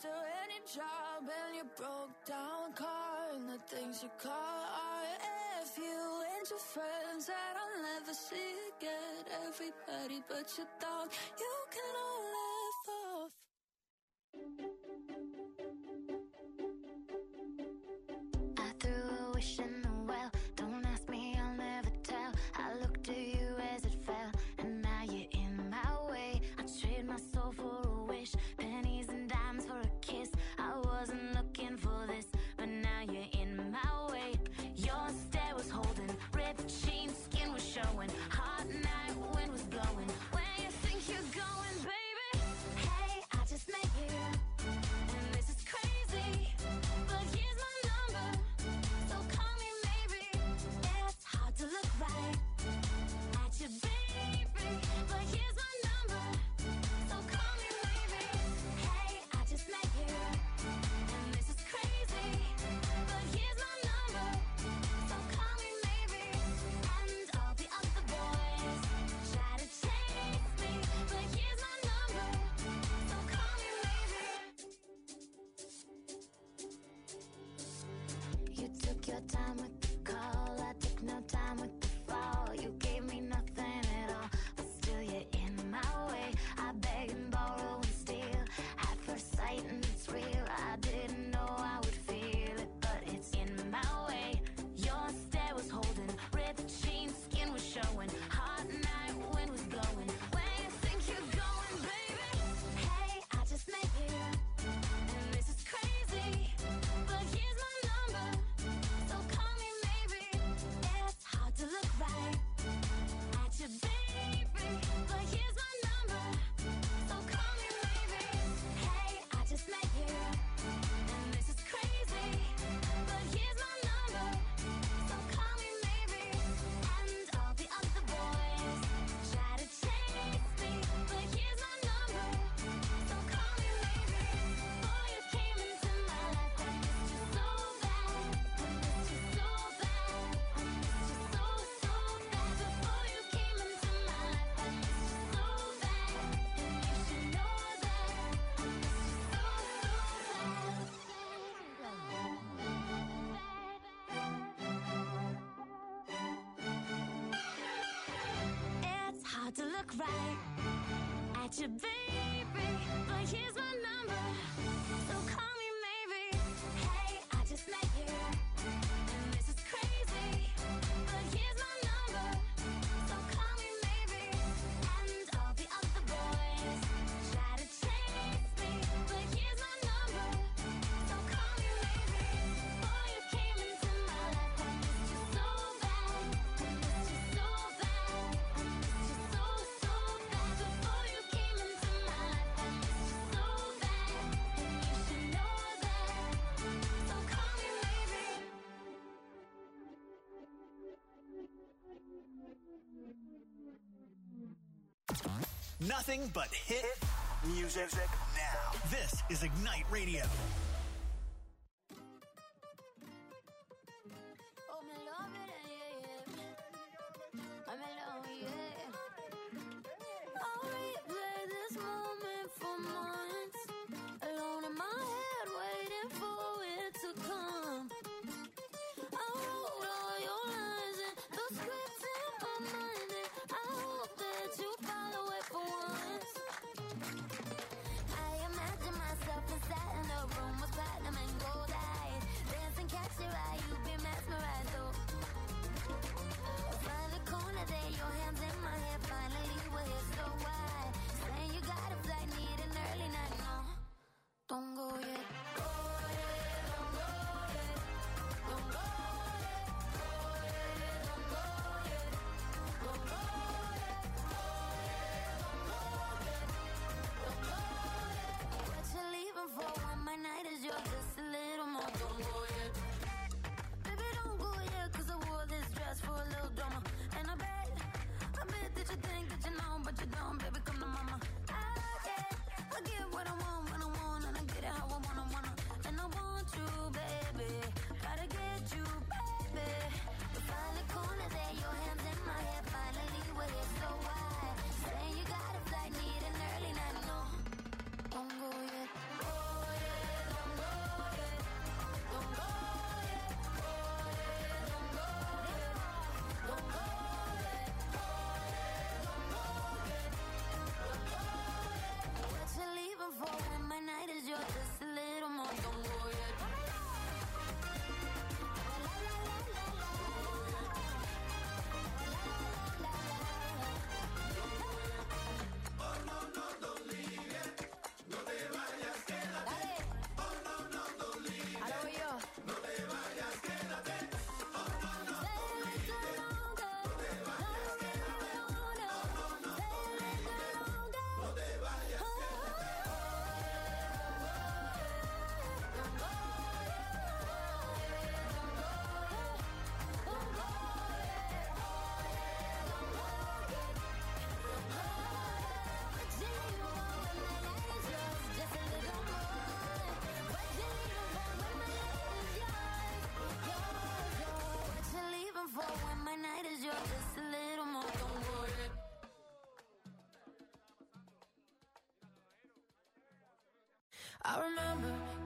any job and your broke down car and the things you call art. If you and your friends that I'll never see again, everybody but your dog, you can all laugh off. I threw a wish in the well. Don't ask me, I'll never tell. I looked at you as it fell, and now you're in my way. I trade my soul for a wish, pennies and dimes for a kiss. I wasn't looking for this, but now you're in my way. Your stare was holding, ripped jeans, skin was showing. Hot night, wind was blowing. Where you think you're going, baby? Hey, I just met you, and this is crazy, but here's my number, so call me maybe. It's hard to look right at you, baby, but here's my number, so call me maybe. Hey, I just met you, and this is crazy, but here's my number, so call me maybe. And all the other boys try to chase me, but here's my number, so call me maybe. You took your time with the call, I took no time with the fall. You gave me nothing at all, but still you're in my way. I beg and borrow and steal at first sight, and it's real. I didn't know I would feel it, but it's in my way. Your stare was holding, ripped jeans, skin was showing. Hot night, wind was blowing. Where you think you're going, baby? Hey, I just met you, and this is crazy, but here's my number, so call me maybe. It's hard to look right at you, baby, but here's my number, so call me maybe. Hey, I just met you, and this is crazy, but here's my number, so call me maybe. And all the other boys try to chase me, but here's my number, so call me maybe. Before you came into my life, I missed you so bad, I missed you so bad, I missed you so, so bad. Before you came into my life, I missed you so bad, and you should know that I missed you so, bad. It's hard to look right at you, baby, but here's my number, so call me maybe. Hey, I just met you, and this is crazy, but here's my number, so call me maybe. And all the other boys try to chase me, but here's my number, so call me maybe. Before you came into my life, I missed you so bad, I missed you so bad, I missed you so, so bad. Before you came into my life, I missed you so bad, and you should know that, so call me maybe. Nothing but hit music now. This is Ignite Radio. Oh, me love it, yeah, yeah. I'm alone, yeah. I'll replay this moment for months, alone in my head, waiting for it to come. I wrote all your lines and the scripts in my mind, and I hope that you follow it for once. I imagine myself inside in the room with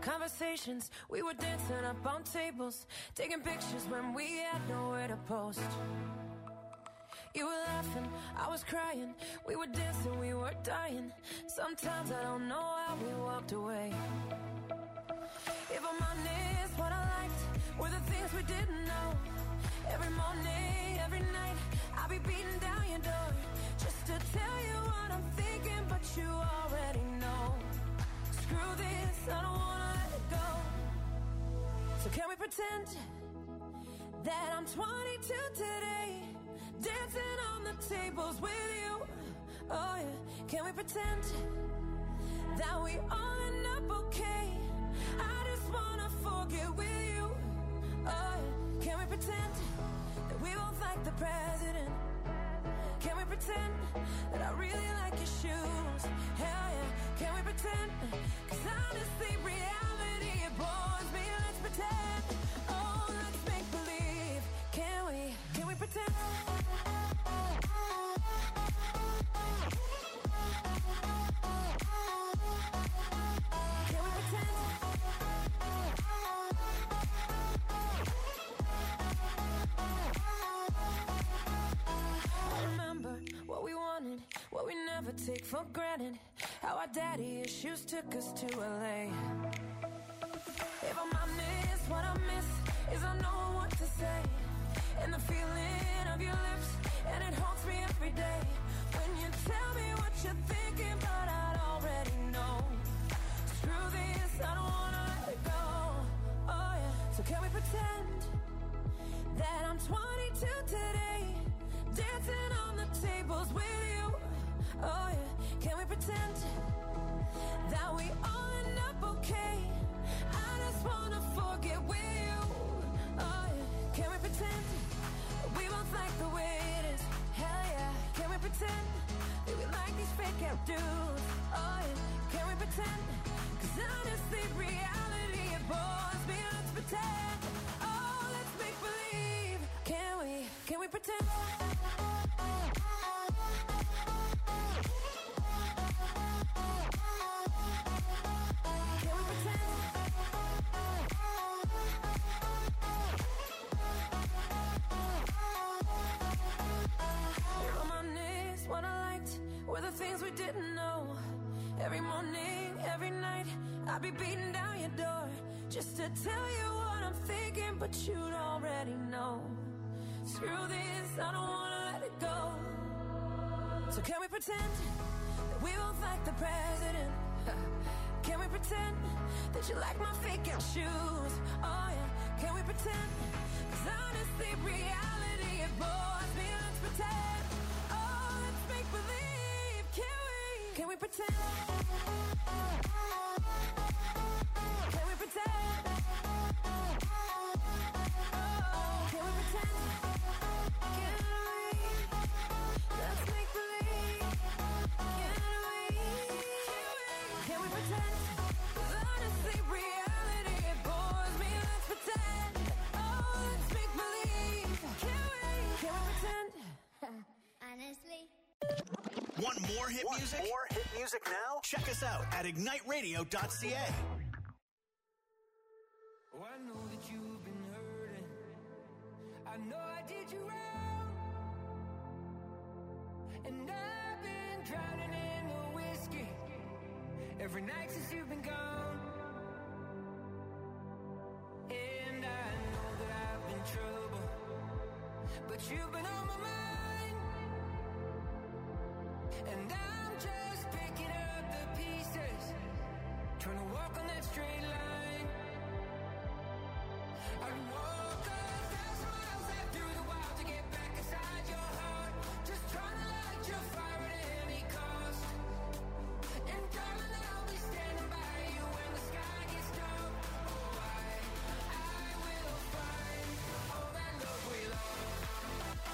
Conversations, we were dancing up on tables, taking pictures when we had nowhere to post. You were laughing, I was crying, we were dancing, we were dying. Sometimes I don't know how we walked away. If I'm honest, what I liked were the things we didn't know. Every morning, every night, I'll be beating down your door just to tell you what I'm thinking, but you already know. Screw this, I don't wanna let it go. So can we pretend that I'm 22 today, dancing on the tables with you? Oh yeah, can we pretend that we all end up okay? I just wanna forget with you. Oh yeah, can we pretend that we both like the president? Can we pretend that I really like your shoes? Hell yeah, can we pretend? 'Cause honestly, reality, it bores me. Let's pretend. Oh, let's make believe. Can we pretend? What we never take for granted. How our daddy issues took us to LA. If I'm honest, what I miss is I know what to say. And the feeling of your lips, and it haunts me every day. When you tell me what you're thinking, but I'd already know. Screw this, I don't wanna let it go. Oh yeah, so can we pretend that I'm 22 today, dancing on the tables with you? Oh yeah, can we pretend that we all end up okay? I just wanna forget with you. Oh yeah, can we pretend that we both like the way it is? Hell yeah, can we pretend that we like these fake out dudes? Oh yeah, can we pretend? 'Cause honestly, reality, it bores me. Let's pretend. Oh, let's make believe. Can we pretend? Were the things we didn't know. Every morning, every night, I'll be beating down your door just to tell you what I'm thinking, but you'd already know. Screw this, I don't wanna let it go. So can we pretend that we both like the president? Can we pretend that you like my fake out shoes? Oh yeah, can we pretend? 'Cause honestly, reality, it bores me. Let's pretend. Oh, let's make believe. Can we pretend? Can we pretend? Oh, can we pretend? Can we? Let's make believe. Can we pretend? 'Cause honestly, reality, it bores me. Let's pretend. Oh, let's make believe. Can we pretend? Honestly. Want more hit music? More hit music now? Check us out at igniteradio.ca. Oh, I know that you've been hurting. I know I did you wrong. And I've been drowning in the whiskey every night since you've been gone. And I know that I've been trouble, but you've been on my mind. And I'm just picking up the pieces, trying to walk on that straight line. I'd walk 1,000 miles out through the wild to get back inside your heart. Just trying to light your fire at any cost. And darling, I'll be standing by you when the sky gets dark. Oh, I will find all that love we lost.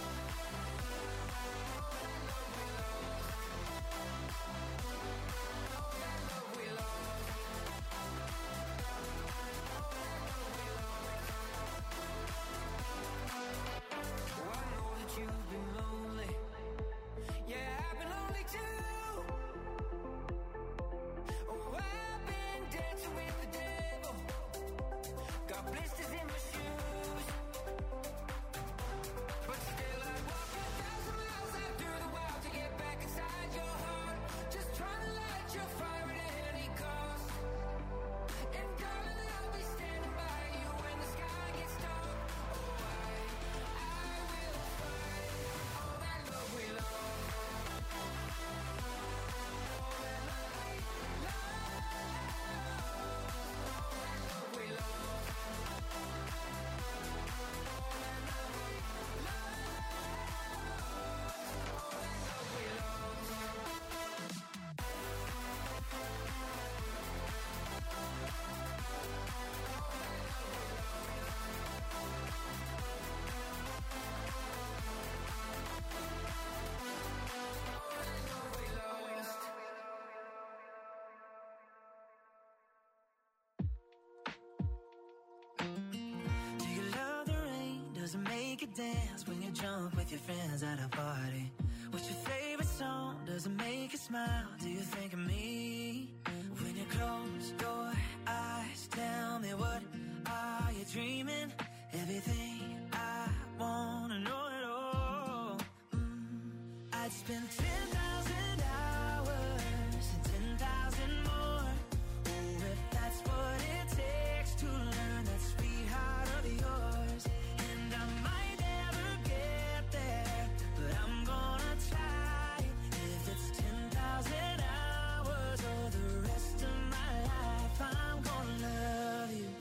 dance when you jump with your friends at a party? What's your favorite song? Does it make you smile? Do you think of me? When you close your eyes, tell me what are you dreaming? Everything I wanna know it all. I'd spend 10,000 hours and 10,000 more. Oh, if that's what it takes to learn that sweet heart of yours. And I might never get there, but I'm gonna try. If it's 10,000 hours or the rest of my life, I'm gonna love you.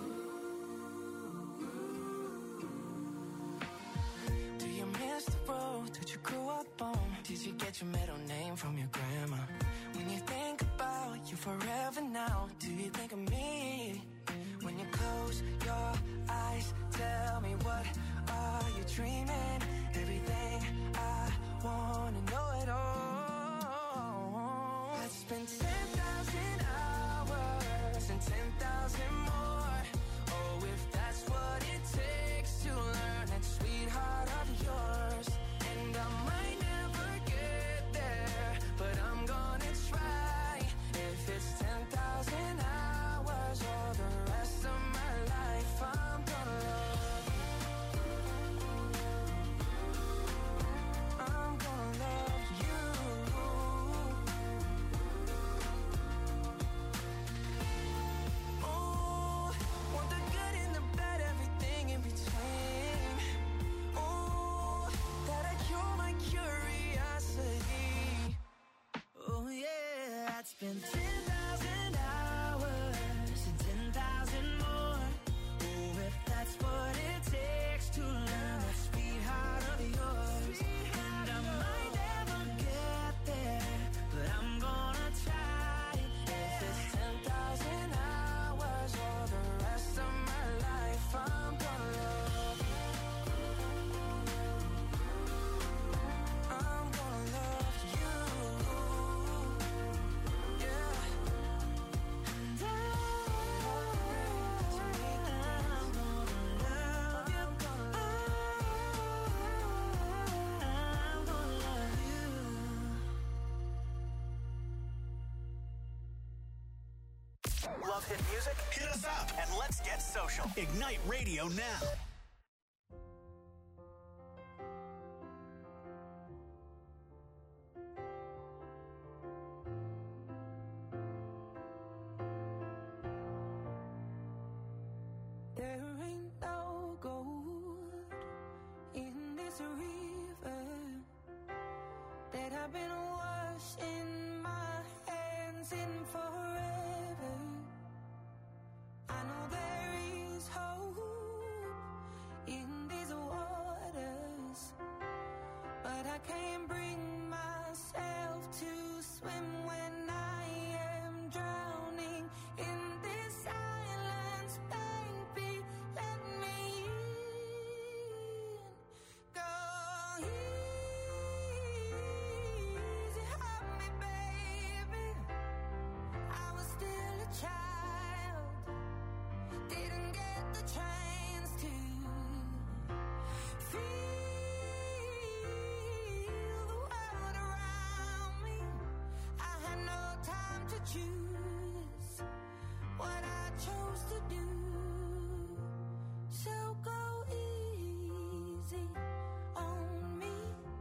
Do you miss the road that you grew up on? Did you get your middle name from your grandma? When you think about you forever now, do you think of me? When you close your eyes, tell me what are you dreaming? Everything I wanna know it all. I'd spend 10,000 hours and 10,000 more. Oh, if that's what it takes to learn that sweetheart of yours. And I might never get there, but I'm gonna try. If it's 10,000 hours or the rest of my life, I'm gonna love you. I'm gonna love you. Oh, want the good and the bad, everything in between. Oh, that'll cure my curiosity. Oh yeah, I'd spend 10,000 hours and 10,000 more. Oh, if that's what it takes to learn that sweetheart of yours. And I might never get there, but I'm gonna try. If it's 10,000 hours or the rest of my life, I'm gonna love you. I'm gonna love you. Yeah. And I'm gonna love you. Love hit music? Hit us up and let's get social. Ignite Radio now. There ain't no gold in this river that I've been washing my hands in forever. I know there is hope in these waters, but I can't bring myself to swim when I am drowning in this silence. Baby, let me in. Go easy on me, baby. I was still a child, didn't get the chance to feel the world around me. I had no time to choose what I chose to do. So go easy on me.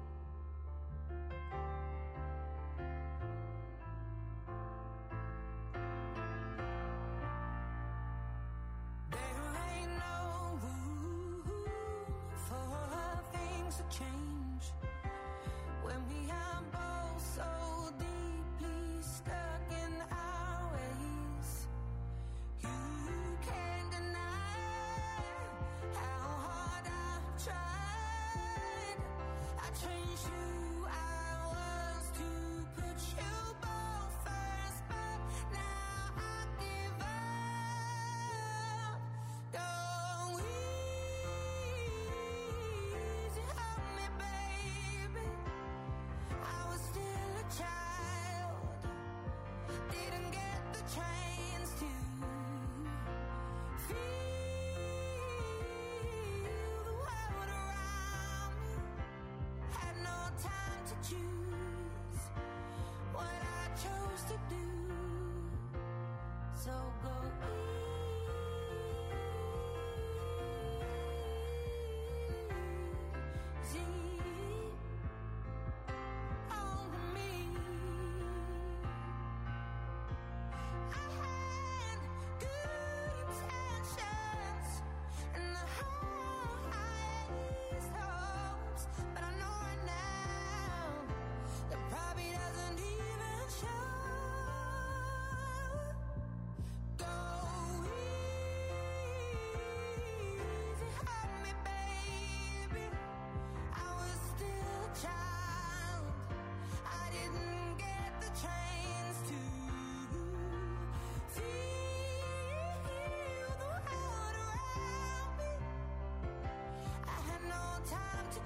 There ain't no room for things to change when we are both so deeply stuck in our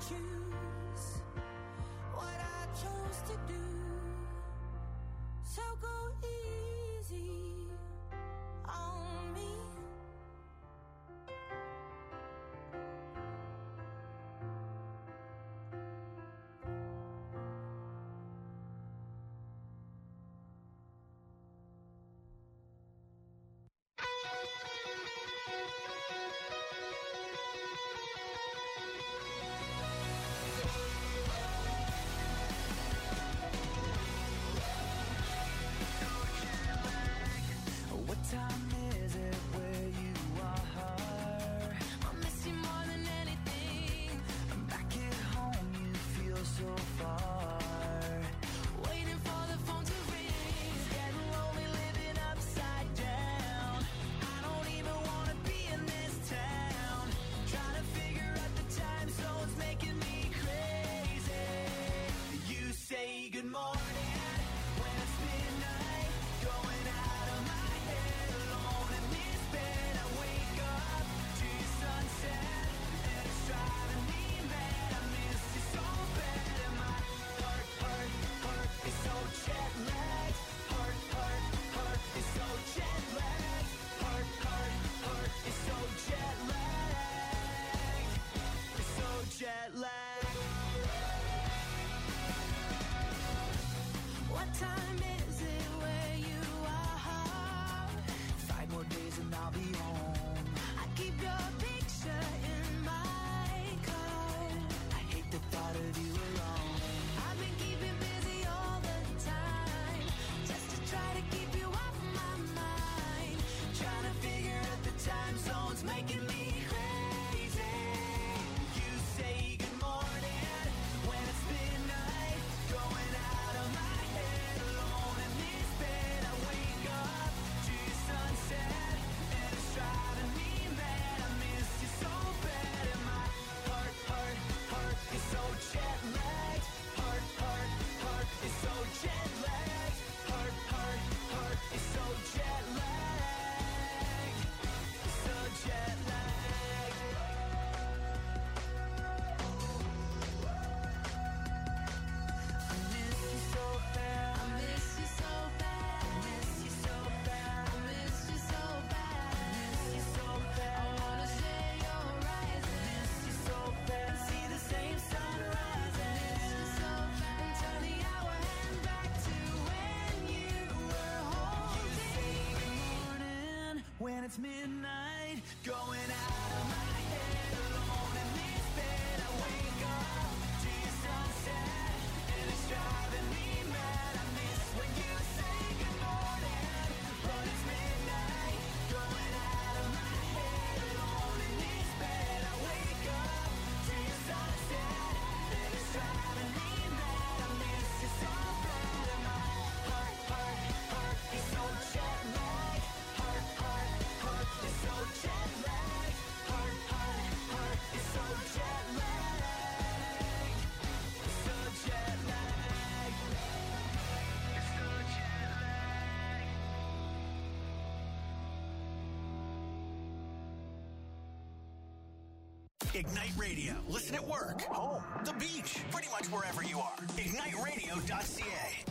choose what I chose to do. So go easy on me. What time is it where you are? I miss you more than anything. Back at home you feel so far. Waiting for the phone to ring. Getting lonely living upside down. I don't even wanna be in this town. Trying to figure out the time zones making me crazy. You say good morning when it's midnight. Going out of my head alone in this bed. I wake up to your sunset and it's driving me mad. I miss you so bad and my heart is so jet lagged. Heart is so jet lagged. Heart is so jet lagged. It's so jet lagged. What time is it where you are? 5 more days and I'll be home. I keep your picture in my car. I hate the thought of you alone. I've been keeping busy all the time, just to try to keep you off my mind. Trying to figure out the time zones making me crazy. You say good morning when it's midnight. Going out of my head alone in this bed. I wake up to your sunset and it's driving me mad. I miss you so bad and my heart is so jet lagged. Heart is so jet lagged. Heart is so jet lagged. So jet lagged. I miss you so bad. I miss you so bad. I miss you so bad. I miss you so bad. I miss you so bad. I wanna share your horizon. I miss you so bad. See the same sunrise. I miss you so bad. And turn the hour hand back to when you were You say holding good me. morning when it's midnight. Going out of my head alone in this bed. I wake up to your sunset and it's driving me mad. I miss when you say good morning, but it's midnight. Going out of my head alone in this bed. I wake up to your sunset and it's driving me mad. I miss you so bad and my heart is so jet lagged. Heart is so jet lagged. Heart is so jet lagged. So jet lagged. So jet lagged. Ignite Radio. Listen at work, home, the beach, pretty much wherever you are. IgniteRadio.ca.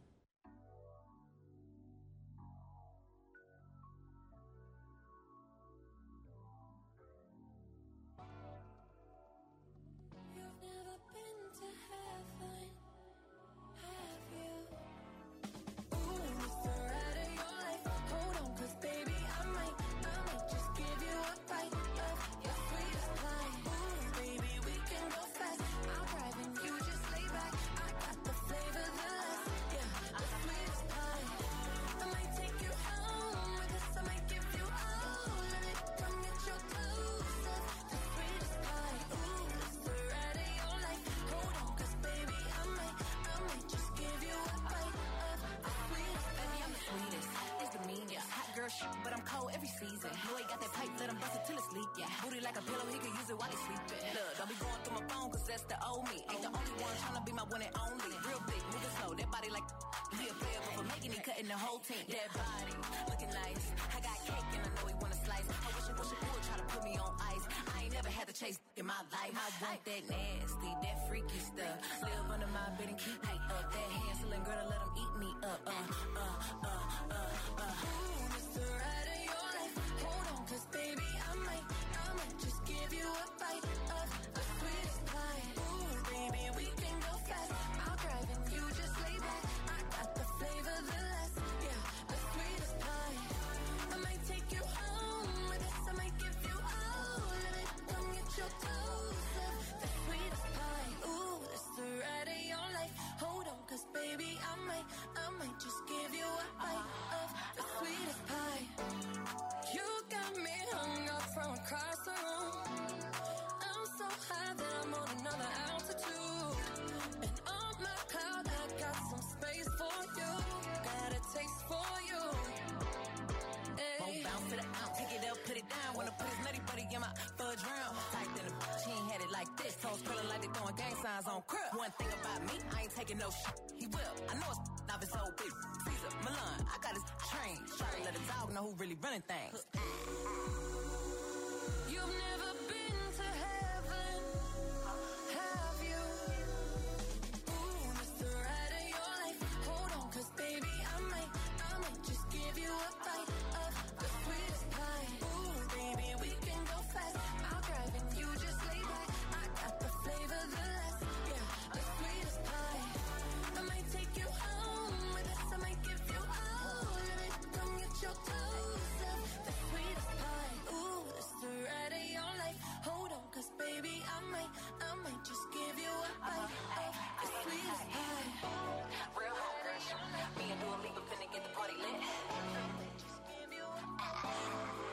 You've never been to heaven, have you? Ooh, it's the ride of your life. Hold on, 'cause baby, I might just give you a bite of your sweetest pie. Ooh, baby, we can go fast. I'll drive and you just lay back. I got the flavor, the last, yeah, the sweetest pie. I might take you home with us. I might give you all of it. Come get your clothes up, the sweetest pie. Ooh, it's the ride of your life. Hold on, 'cause baby, I might just give you a bite of the sweetest pie. Baby, I'm the sweetest, it's the meanest. Hot girl shit, but I'm cold every season. Know he got that pipe, let him bust it till it's leak. Yeah, booty like a pillow, he can use it while he sleeping. Look, don't be going through my phone, 'cause that's the old me. Ain't the only one tryna be my one and only. Real big, moving slow, that body like he a player, but for making it cutting the whole team. That body, looking nice. I got cake and I know he wanna slice. I wish he would try to put me on ice. I ain't never had to chase in my life. I want that nasty, freaky stuff. Live under my bed and keep me up. That Hansel and Gretel, let them eat me up. Ooh, it's the ride of your life. Hold on, 'cause baby, I might just give you a bite of the sweetest pie. Ooh, baby, we can go fast. I'll drive and you just lay back. I got the flavor, the last, yeah, the sweetest pie. I might take you home with us. I might give you all of it. Come get your toes of the sweetest pie. Ooh, it's the ride of your life. Hold on, 'cause baby, I might just give you a bite of the sweetest pie. You got me hung up from across the room. I'm so high that I'm on another altitude. And on my cloud, I got some space for you. Got a taste for you. Won't bounce to the out, pick it up, put it down. Wanna put his nutty buddy in my fudge round. Tight than a she ain't had it like this. Toes curling like they throwing gang signs on crib. One thing about me, I ain't taking no shit. He will. I know it's not his whole big. Caesar, Milan, I got his train. Try to let a dog know who really running things. You've never been to heaven, have you? Ooh, it's the ride of your life. Hold on, 'cause baby, I might just give you a bite of the sweetest pie. Ooh, baby, we can go fast. I'll drive and you just lay back. I got the flavor, the last, yeah, the sweetest pie. I might take you home with us. I might give you all of it. Come get your toes of the sweetest pie. Ooh, it's the ride of your life. Hold on, 'cause baby, I might just give you a bite of the sweetest pie. Real hungry. Me and Dua Lipa finna get the party lit. Just give you a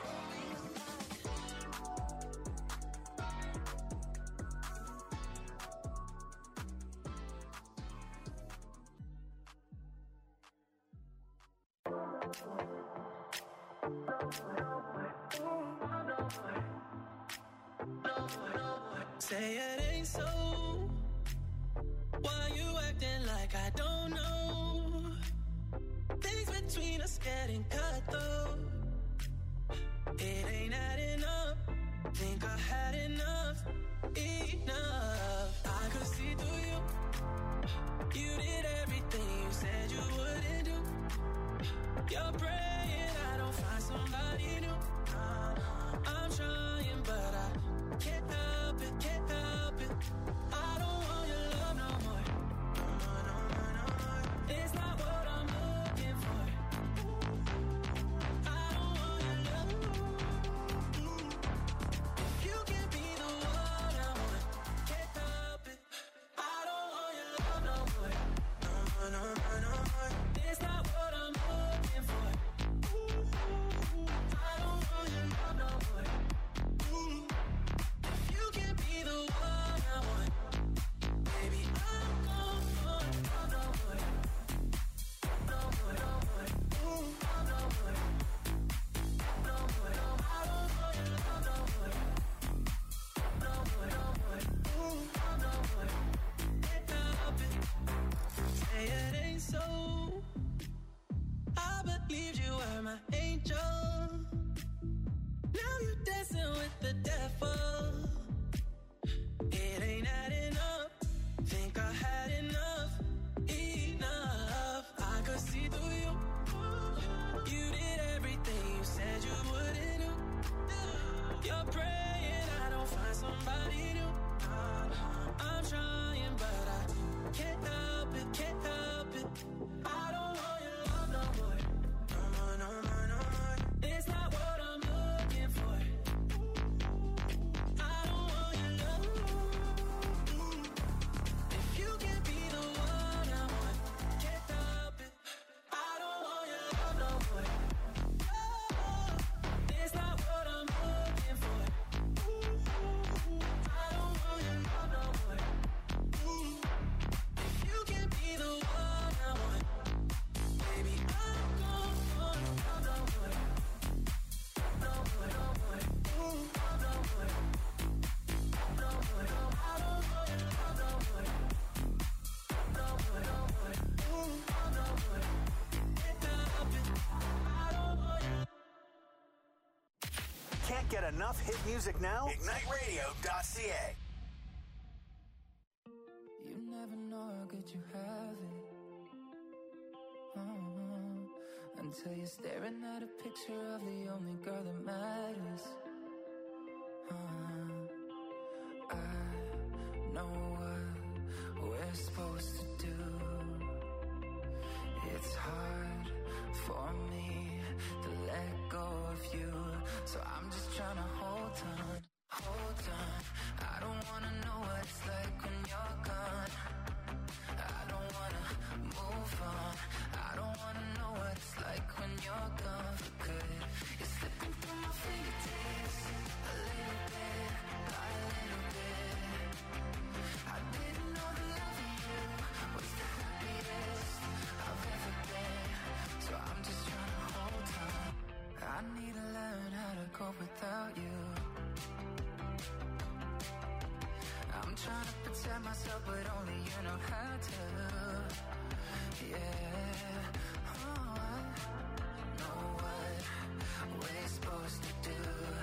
Say it ain't so. Why you acting like I don't know? Things between us getting cut though. It ain't adding up. Think I had enough. I could see through you. You did everything you said you wouldn't do. You're praying I don't find somebody new. I'm trying, but I can't help it, can't help it. I don't want your love no more. It's not what I'm looking for. I don't want your love. If you can't be the one I want, can't help it. I don't want your love no more. It's not what I'm looking for. I don't want your love no more. If you can't be the one I want, baby, I'm gone for love no more. No more, no more. No more. No more, no more. I don't want your love no more. No more, no more. No more. Can't help it. Say it ain't so. I believed you were my angel. Now you're dancing with the devil. It ain't adding up. Think I had enough. I could see through you. You did everything you said you wouldn't do. You're praying I don't find somebody new. I'm trying, but I can't help it, can't help it. I don't want your love no more. No more. It's not what I'm looking for. I don't want your love. If you can't be the one I want, can't help it. I don't want your love no more. It's not what I'm looking for. I don't want your love no more. If you can't be the one I want, baby, I'm gone for love no more. No more, no more. No more. No more, no. I don't want your love no more. No more, no more. No more. Can't help it. I don't want your. Can't get enough hit music now? IgniteRadio.ca. never know how good you have it. Until you're staring at a picture of the only girl that matters. I know what we're supposed to do. It's hard for me to let go of you, so I'm just trying to hold on. I don't wanna know what it's like when you're gone. I don't wanna move on. I don't wanna know what it's like when you're gone for good. You're slipping through my fingertips, a little bit, by a little bit. I didn't know the love of you was the happiest I've ever been, so I'm just trying to hold on. I need to learn how to cope without you. I'm trying to protect myself, but only you know how to. Yeah, I know what we're supposed to do.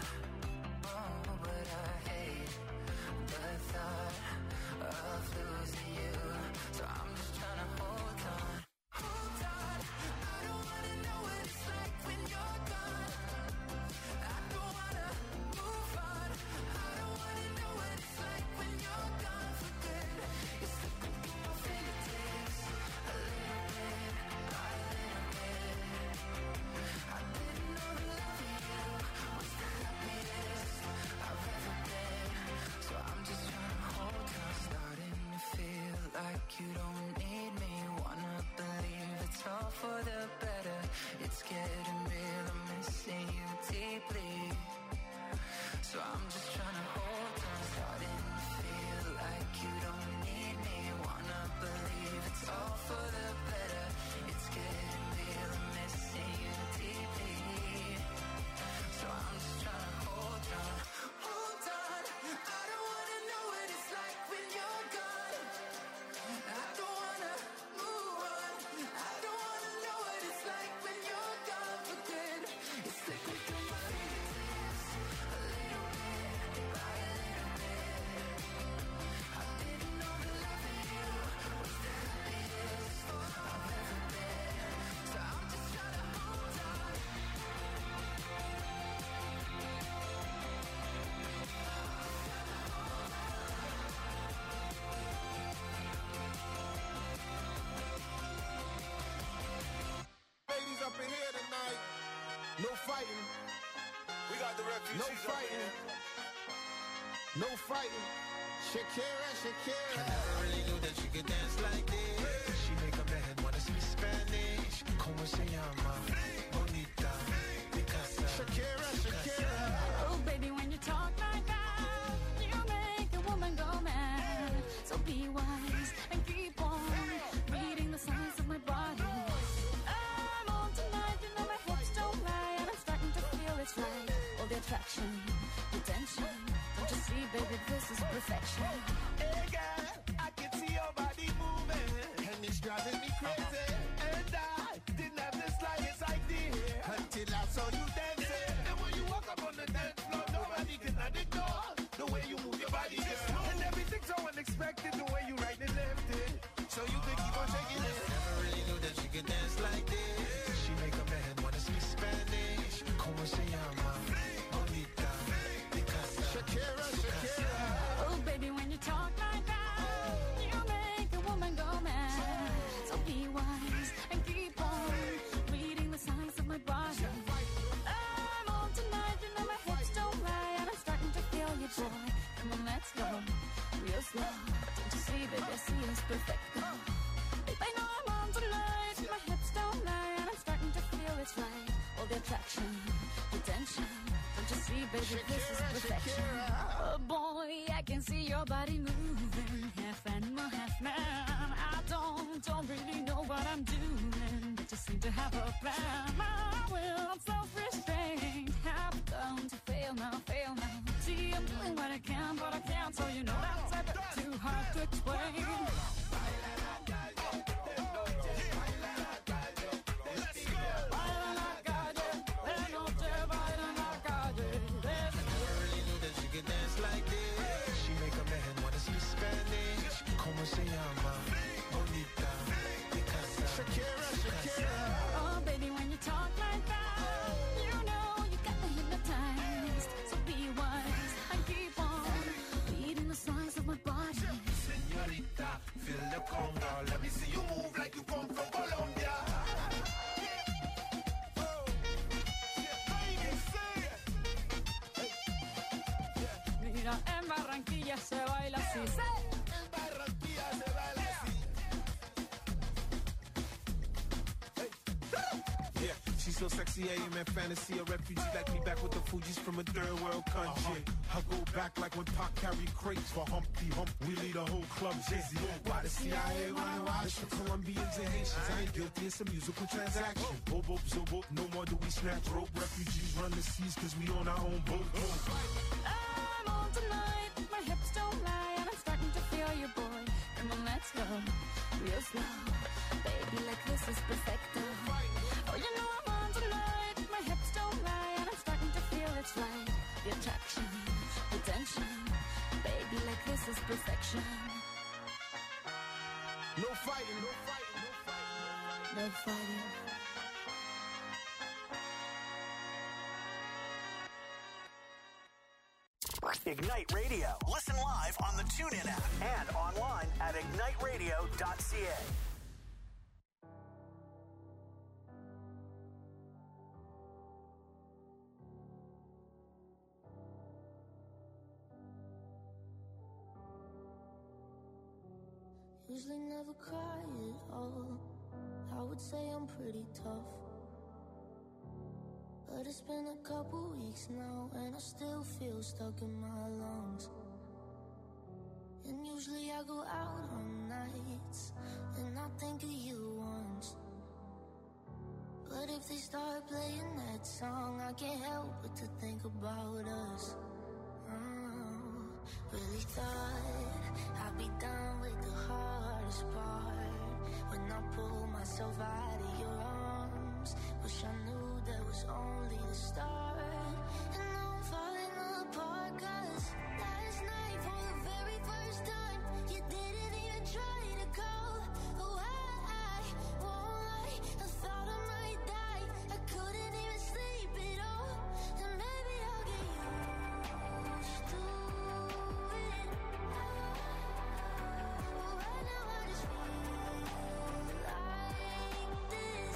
But I hate the thought of losing you, so I'm just trying to hold on. I don't wanna know what it's like when you're gone. I don't wanna move on. I don't wanna know what it's like when you're gone for good. You're slipping through my fingertips, a little bit, by a little bit. I didn't know the love of you was the happiest I've ever been, so I'm just trying to hold on. Starting to feel like you don't need me. Wanna believe it's all for the better. It's getting real, I'm missing you deeply, so I'm just trying to hold on. Starting to feel like you don't need me. Wanna believe it's all for the better. It's getting real, I'm missing you deeply, so I'm just trying to hold on. Hold on. I don't wanna know what it's like when you're gone. I don't wanna move on. I don't wanna know what it's like when you're gone for good. It's slipping through my fingertips, a little bit, by a little bit. I didn't know the love of you was the happiest I've ever been, so I'm just trying to hold on. Ladies up in here tonight. No fighting. We got the refugees. No fighting. No fighting. Shakira, Shakira. I never really knew that you could dance like this. She make a man wanna speak Spanish. Como se llama? Bonita. Picasa. Shakira, Shakira. Oh, baby, when you talk like that, you make a woman go mad. So be wise and keep on reading the signs of my body. I'm on tonight, you know my hips don't lie, and I'm starting to feel it's right. All the attraction, the tension. Don't you see, baby, this is perfection. Hey girl, I can see your body moving, And it's driving me crazy. and I didn't have the slightest idea Until I saw you dancing. And when you walk up on the dance floor, nobody can ignore the way you move your body, girl. And everything's so unexpected, the way you right and left it, so you can keep on shaking it. Never really knew that she could dance like this. She make a man wanna speak Spanish. Como se llama? Bonita. Picasa. Shakira, Shakira. Oh, baby, when you talk like that, you make a woman go mad. So be wise and keep on reading the signs of my body. I'm on tonight, you know my hips don't lie, and I'm starting to feel you, boy. Come on, let's go real slow. Don't you see, baby, I see it's perfect. Babe, I know I'm on tonight, my hips don't lie, and I'm starting to feel it's right. All the attraction, the tension. Don't you see, baby, this is perfection. Oh boy, I can see your body moving, half animal, half man. I don't really know what I'm doing, but just seem to have a plan. My will, I'm self-restrained, have come to fail now. See, I'm doing what I can, but I can't, so you know that's a bit too hard to explain. Never really knew that she could dance like this. She make a man wanna speak Spanish. Como se llama? Barranquilla se baila así. En Barranquilla se baila así. Yeah, she's so sexy, I am in fantasy. A refugee like me back with the Fugees from a third world country. I go back like when Pac carried crates for Humpty Hump. We lead a whole club dizzy. Why the CIA wanna watch for Colombians and Haitians? I ain't guilty, it's a musical transaction. Boop, boop, so boop, no more do we snatch rope. Refugees run the seas cause we on our own boat. I'm on tonight, my hips don't lie, and I'm starting to feel you, boy. Come on, let's go, real slow. Baby, like this is perfecto. Oh, you know I'm on tonight, my hips don't lie, and I'm starting to feel it's right. The attraction, the tension, baby, like this is perfection. No fighting, no fighting, no fighting, no fighting. Ignite Radio. Listen live on the TuneIn app and online at igniteradio.ca. Usually never cry at all. I would say I'm pretty tough, but it's been a couple weeks now and I still feel stuck in my lungs. And usually I go out on nights and I think of you once, but if they start playing that song, I can't help but to think about us. Really thought I'd be done with the hardest part when I pulled myself out of your arms. Wish I knew that was only the start. And now I'm falling apart, cause last night for the very first time you didn't even try to call. Oh, I won't lie, I thought I might die. I couldn't even sleep at all. And maybe I'll get used to it. Oh, right now I just feel like this.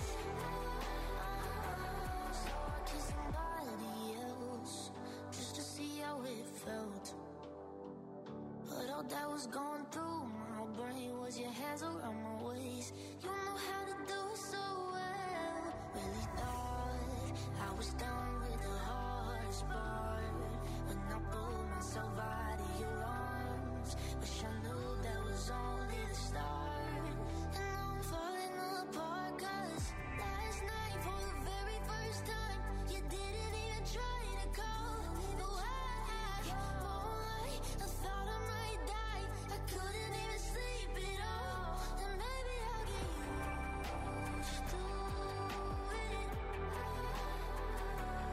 So I kissed somebody else just to see how it felt. But all that was going through my brain was your hands around my waist. You know how to do it so well. Really thought I was done with the hardest part when I pulled myself out of your arms. Wish I knew that was only the start. And now I'm falling apart, cause last night for the very first time you didn't even try to call. No, I won't lie, I thought I might die. I couldn't even sleep at all. And maybe I'll get used to it.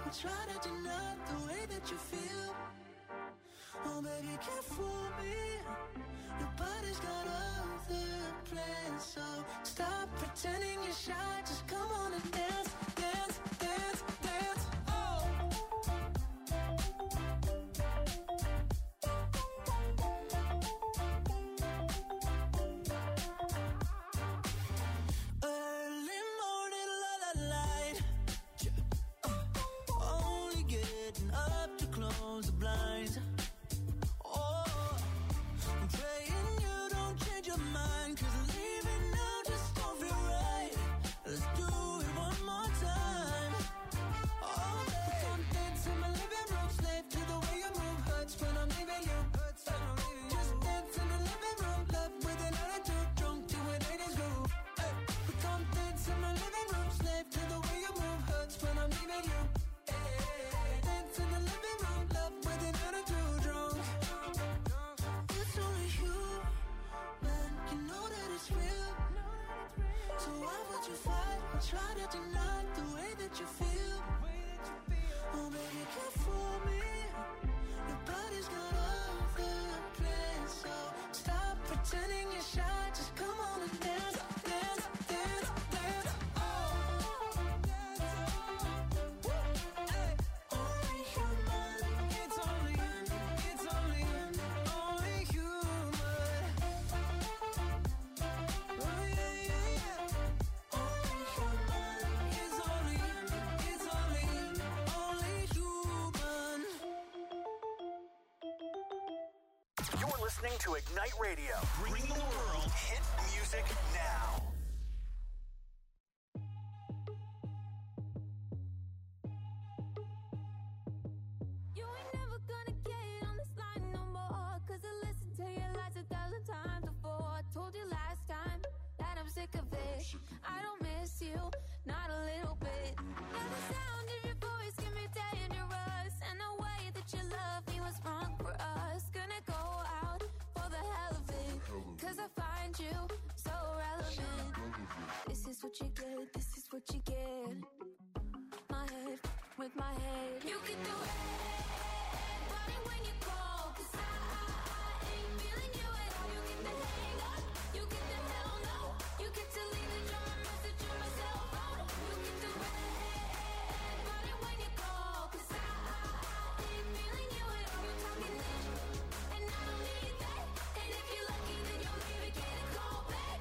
will try to deny the way that you feel. Oh, baby, you can't fool me. Nobody's got other plans, so stop pretending you're shy. Just come on and dance, dance, dance, dance. Oh. Early morning, light. Only getting up to close the blinds. Oh, I'm praying you don't change your mind, 'cause leaving now just don't feel right. Let's do it one more time. Oh, baby, come dance in my living room, slave to the way you move. Hurts when I'm leaving you. Just dance in the living room, love with an attitude, drunk to an 80s groove. Hey, come dance in my living room, slave to the way you move. Hurts when I'm leaving you. Dance in the living room, love with an attitude, drunk. It's only you, man, you know that it's real. So why would you fight or try to deny the way that you feel? Oh, baby, you can't fool me. Nobody's got other plans, so stop pretending you're shy. Just come on and dance, dance, dance, dance. Oh, hey, only human. It's only human. Oh, yeah, yeah, yeah. Only human. It's only human. You're listening to Ignite Radio, bringing the world hit music now. You ain't never gonna get on this line no more, 'cause I listened to your lies 1,000 times before. I told you last time that I'm sick of it. I don't miss you, not a little bit. And the sound of your voice can be dangerous, and the way that you love me was wrong for us. Gonna go out for the hell of it, 'cause I find you so relevant. This is what you get, this is what you get. My head with my head. You can do it, but when you call, 'cause I ain't feeling you at all. You get the hang up, you get the hell no. You get to leave the drama message on my cell phone. You can do it, but when you call, 'cause I ain't feeling you at all. You're talking this, and I don't need that. And if you're lucky, then you'll maybe get a call back.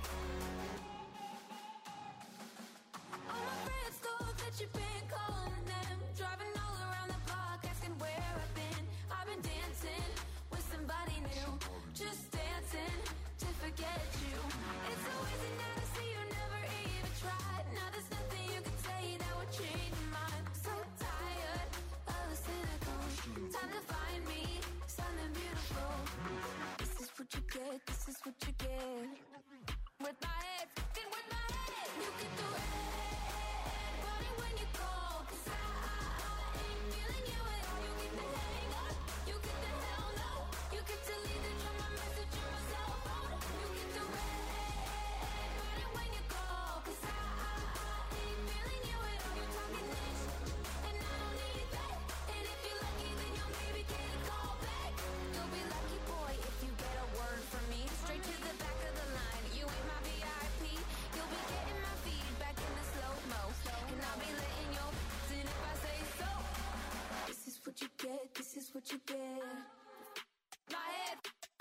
All my friends thought that you've been calling them, driving all around the block, asking where I've been. I've been dancing with somebody new, just dancing to forget you. It's so easy now to see you never even tried. Now there's nothing you can say that would change your mind. So tired of the cynical. Time to find me something beautiful. This is what you get, this is what you get. With my head, fucking with my head. You can do it, but when you call, 'cause I ain't feeling you at all. You get the hang up, you get the hell no. You get to leave the drama message on my cell phone. You can do it, but when you call, 'cause I ain't feeling you at all. You're talking this, and I don't need that. And if you're lucky, then you'll maybe get a call back. You'll be lucky, boy, if you get a word from me. Straight to the back of the line. You ain't my VIP. You'll be getting my feedback in the slow-mo. And I'll be letting your in if I say so. This is what you get, this is what you get. My head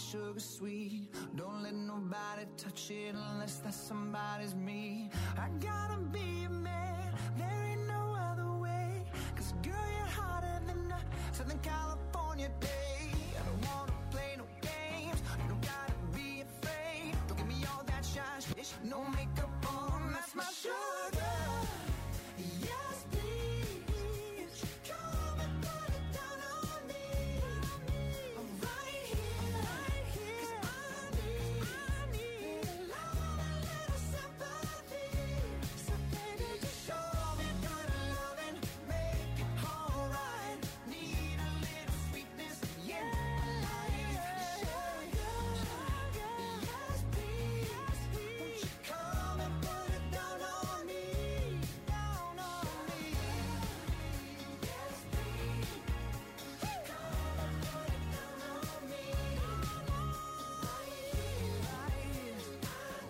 sugar sweet. Don't let nobody touch it unless that somebody's me. I gotta be a man, there ain't no other way. Cause girl, you're hotter than a Southern California day. I don't wanna play no games, you don't gotta be afraid. Don't give me all that shy shit, no makeup on, that's my sugar. Yes, please, come and put it down on me. Right here, 'cause I need a lot, a little sympathy. So baby, just show me good loving, make it alright. Need a little sweetness in my life. Sugar, yes please, won't you come and put it down on me, down on me. Yes please, come and put it down on me. Right here, I need a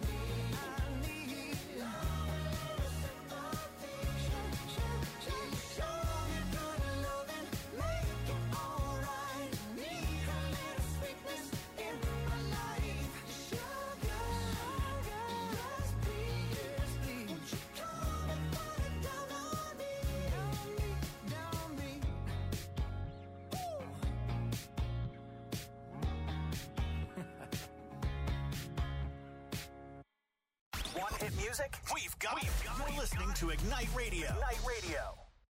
little sympathy. Show me good loving, make it alright. Need a little sweetness in my life. Sugar, yes please, won't you come and put it down on me, down me. Want hit music? We've got it. You're listening to Ignite Radio. Ignite Radio.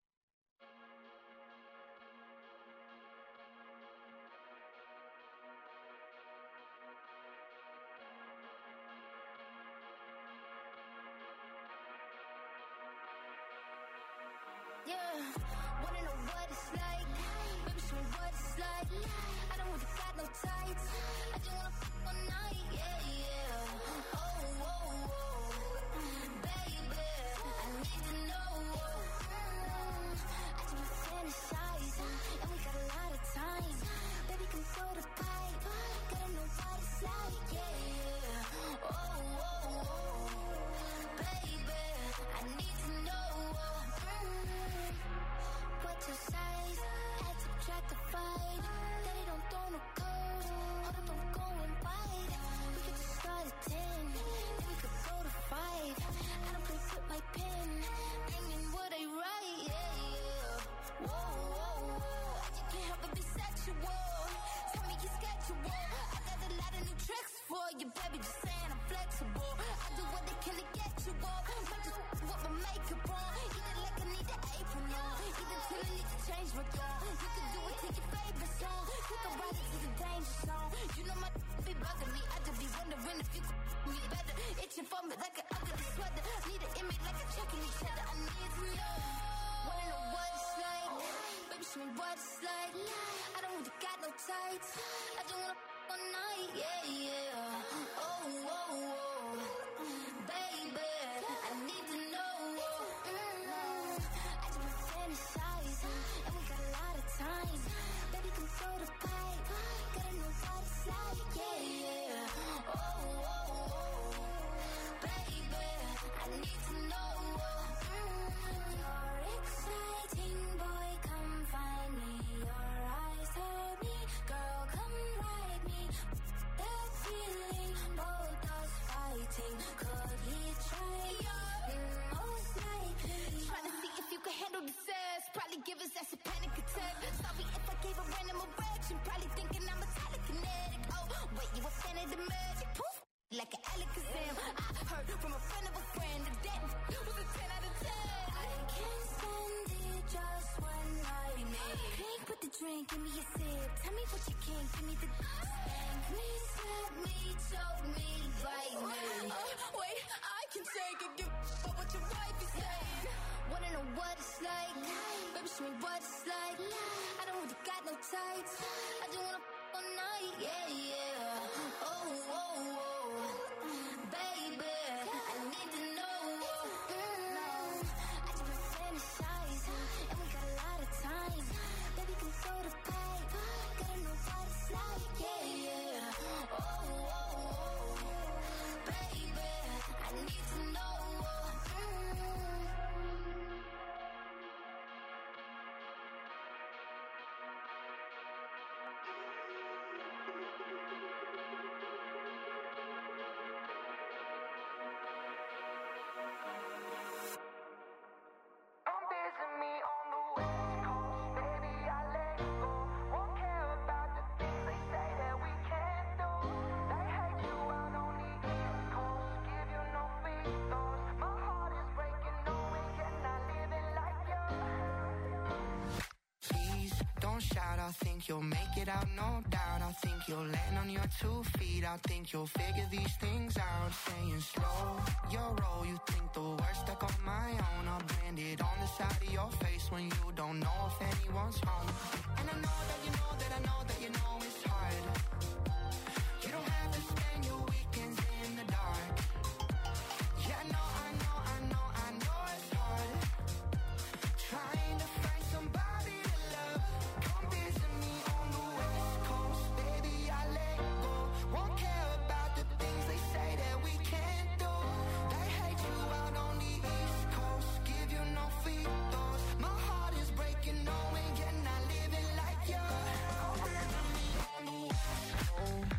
Yeah, wanna know what it's like? Baby, show me what it's like. I don't really got no tights. I just wanna fuck all night. Yeah, yeah. Oh, oh, oh. Baby, I need to know. I just been fantasizing, and we got a lot of time. Baby, come throw the pipe. Gotta know what it's like. Yeah, yeah. Oh, oh, oh. Baby, I need to know. What's your size? Add, subtract, divide. Daddy don't throw no curves. Hold up, don't go and bite. We could just start at 10, then we could go to 5. I don't play with my pen, bringing what I write. Yeah, yeah. Whoa, whoa, whoa. I just can't help but be sexual. Tell me your schedule. I got a lot of new tricks for you, baby. Just saying I'm flexible. I do what they can to get you up. Might just with my makeup on. Eat it like I need an apron on. Eat it till I need to change my girl. You can do it to your favorite song. Take a ride to the danger zone. You know my be bugging me. I just be wondering if you could me better. Itching for me like an ugly sweater. Need an image like a checking each other. I need to know. Wanna know what it's like? Baby, show me what it's like. I don't really got no tights. I just wanna fuck all night. Yeah, yeah. Oh, oh, oh. Baby, I need to know. I just been fantasizing, and we got a lot of time. Baby, come throw the pipe. Gotta know what it's like. Yeah, yeah. Oh, oh, oh. Baby, I need to know. You're exciting, boy, come find me. Your eyes tell me, girl, come ride me. That feeling, both us fighting. Could he try? Most likely. Trying to see if you can handle the sass. Probably give us that's a panic attack. Sorry if I gave a random erection. Probably thinking I'm a telekinetic. Oh, wait, you a fan of the magic? Poof, like an Alakazam. I heard from a friend of a friend that that was a 10 out of 10. I can't stand it just one night. Pink with the drink, give me a sip. Tell me what you can, give me the spank me, slap me, choke me, bite me. Wait, I can take it, give but what your wife is saying. Wanna know what it's like? Baby, show me what it's like. I don't really got no tights. I just wanna fuck all night. Yeah, yeah. Oh, oh, oh. Baby, I need to know. I just been fantasizing, and we got a lot of time. Baby, come throw the pipe. Gotta know what it's like. Yeah, yeah. Oh, oh, oh. Baby, I need to know. I think you'll make it out, no doubt. I think you'll land on your 2 feet. I think you'll figure these things out. Saying slow your roll, you think the worst stuck on my own. I'll brand it on the side of your face when you don't know if anyone's home. And I know that you know that I know that you know it's hard. You don't have to spend your weekends in the dark. Yeah, I know it's hard. Trying to find somebody to love. Come visit me on the West Coast, baby, I let go. Won't care about the things they say that we can't do. They hate you out on the East Coast, give you no free throws. My heart is breaking, knowing you're not living like you. Come visit me on the West Coast.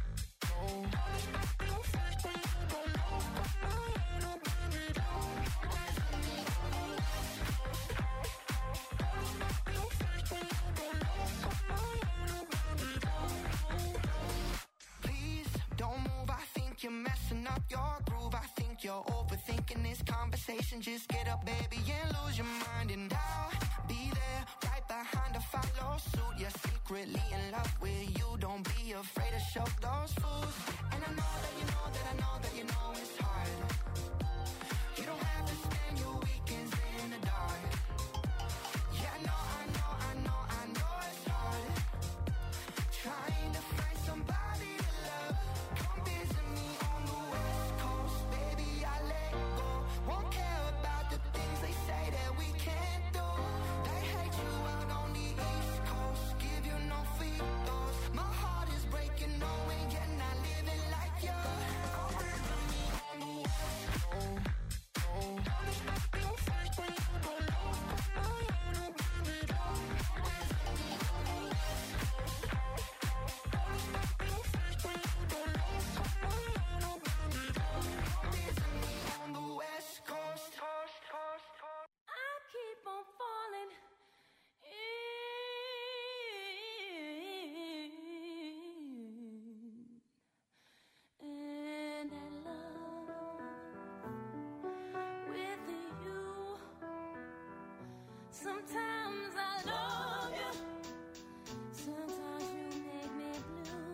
You're messing up your groove. I think you're overthinking this conversation. Just get up, baby, and lose your mind. And I'll be there right behind to follow suit. You're secretly in love with you. Don't be afraid to show those fools. And I know that you know that I know that you know it's hard. You don't have to spend your weekends in the dark. Yeah, I know it's hard. Trying to find somebody to love. Come visit me on the West Coast, baby, I let go. Won't care about the things they say that we can't do. They hate you out on the East Coast, give you no free throws. My heart is breaking, knowing you're not living like you. Come visit me on the West Coast. Sometimes I love you, sometimes you make me blue.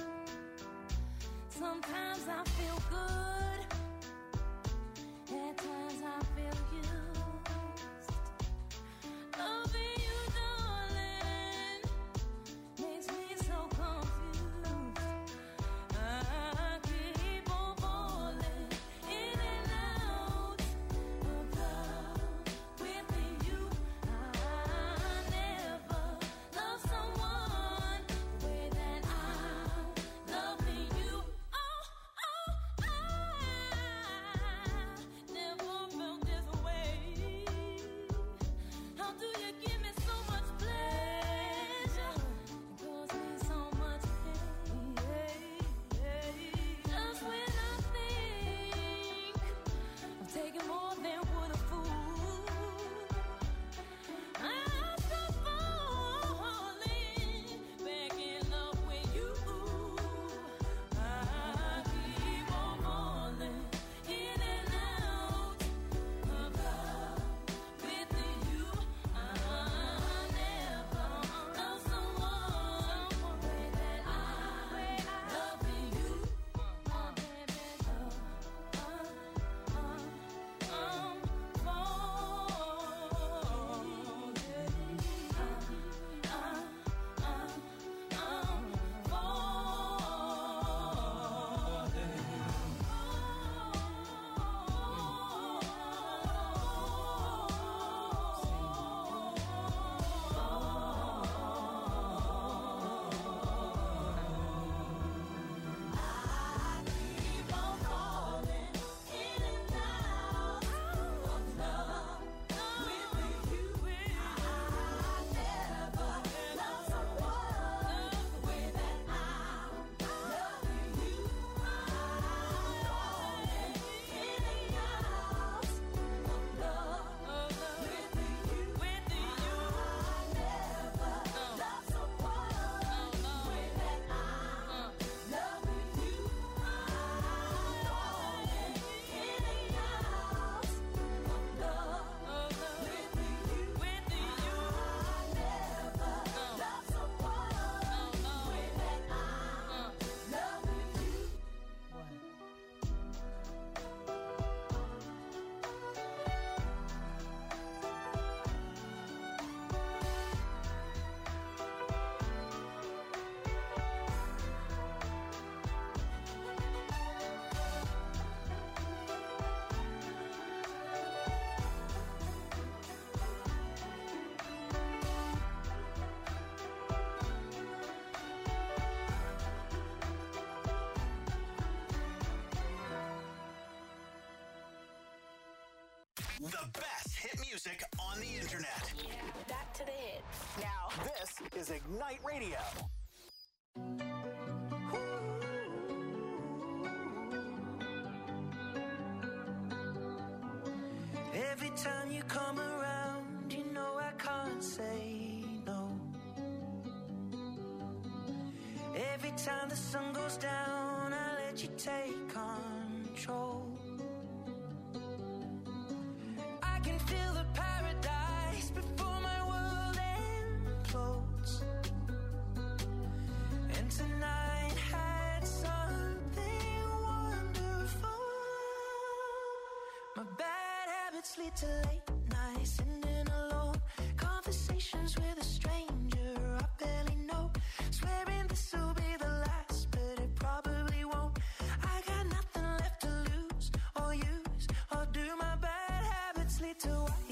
Sometimes I feel good, at times I feel used. Loving you, darling, makes me so confused. I keep on falling in and out of love with you. I never loved someone the way that I'm loving you. Oh, oh, oh. The best hit music on the internet. Back to the hits. Now, This is Ignite Radio. Every time you come around, you know I can't say no. Every time the sun goes down, I let you take control. I can feel the paradise before my world implodes. And tonight had something wonderful. My bad habits lead to late nights, sitting alone. Conversations with a stranger I barely know. Swearing this will be the last, but it probably won't. I got nothing left to lose or use, or do my bad habits lead to what?